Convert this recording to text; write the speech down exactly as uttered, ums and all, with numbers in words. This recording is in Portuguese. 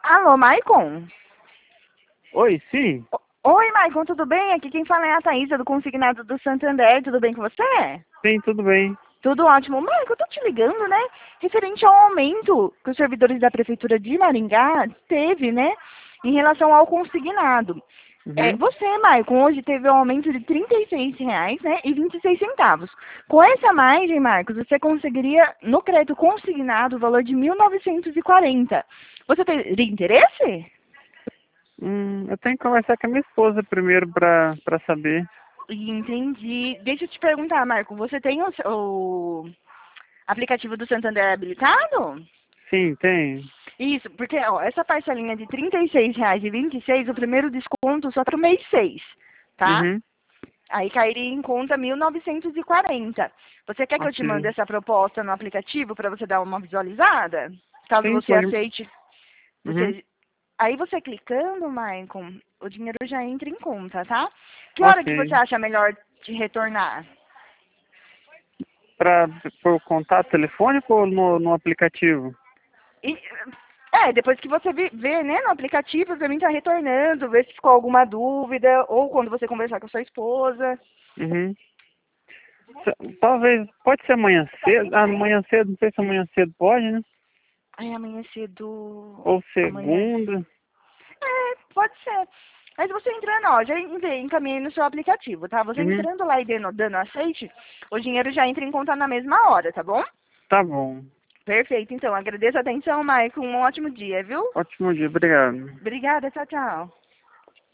Alô, Maicon? Oi, sim. O- Oi, Maicon, tudo bem? Aqui quem fala é a Thaísa, do Consignado do Santander. Tudo bem com você? Sim, tudo bem. Tudo ótimo. Maicon, eu tô te ligando, né? Referente ao aumento que os servidores da Prefeitura de Maringá teve, né? Em relação ao consignado. É, Uhum. você, Maicon, hoje teve um aumento de trinta e seis reais, né, e vinte e seis centavos. Com essa margem, Marcos, você conseguiria, no crédito consignado, o valor de mil novecentos e quarenta. Você teria interesse? Hum, eu tenho que conversar com a minha esposa primeiro pra, pra saber. Entendi. Deixa eu te perguntar, Marco, você tem o, seu- o aplicativo do Santander habilitado? Sim, tem. Isso, porque ó, essa parcelinha de trinta e seis reais e vinte e seis, o primeiro desconto só para o mês seis, tá? Uhum. Aí cairia em conta mil novecentos e quarenta. Você quer que eu te mande Ok. essa proposta no aplicativo para você dar uma visualizada? Caso Sim, você pode. aceite, Uhum. você... Aí você clicando, Maicon, o dinheiro já entra em conta, tá? Que hora Ok. que você acha melhor de retornar? Pra, por contato telefônico ou no, no aplicativo? E, é, depois que você vê, vê, né, no aplicativo, pra mim tá retornando, ver se ficou alguma dúvida, ou quando você conversar com a sua esposa. Uhum. S- Talvez, pode ser amanhã cedo. Ah, amanhã cedo, não sei se amanhã cedo pode, né? Ai, amanhã cedo. Ou Amanhã. segunda. É, pode ser. Mas você entrando, ó, já enviei, encaminhei no seu aplicativo, tá? Você Uhum. entrando lá e dando, dando aceite, o dinheiro já entra em conta na mesma hora, tá bom? Tá bom. Perfeito, então. Agradeço a atenção, Maicon. Um ótimo dia, viu? Ótimo dia, obrigado. Obrigada, tchau, tchau.